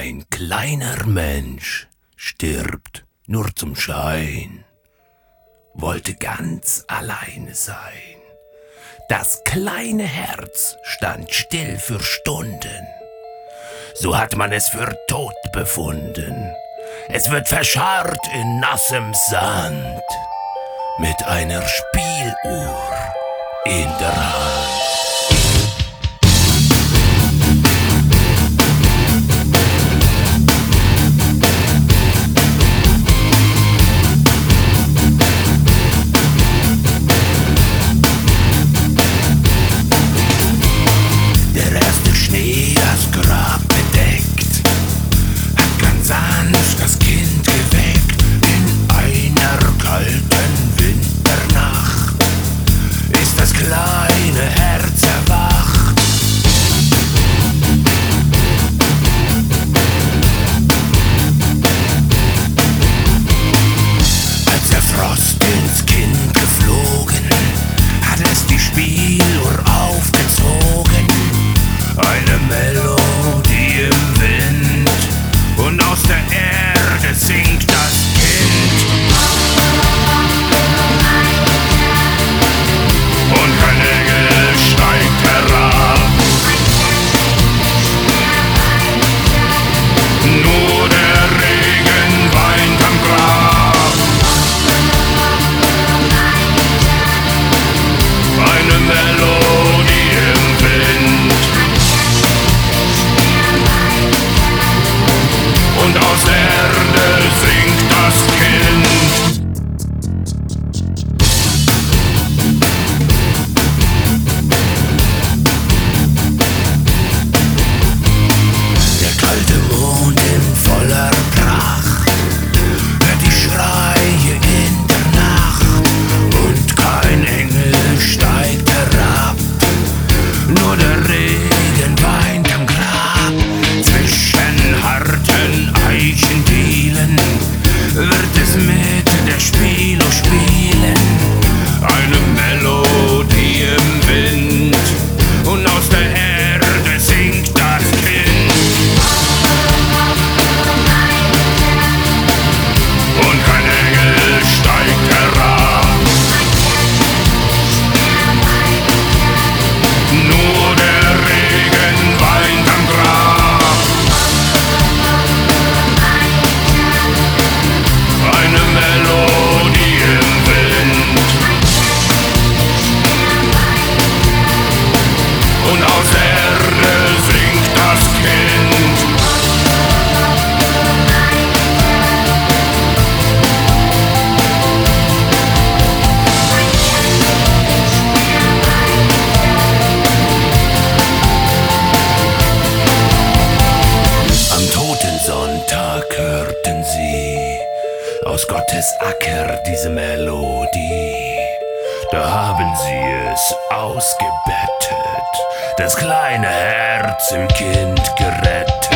Ein kleiner Mensch stirbt nur zum Schein, wollte ganz alleine sein. Das kleine Herz stand still für Stunden, so hat man es für tot befunden. Es wird verscharrt in nassem Sand, mit einer Spieluhr in der Hand. Hörten sie aus Gottes Acker diese Melodie, da haben sie es ausgebettet, das kleine Herz im Kind gerettet.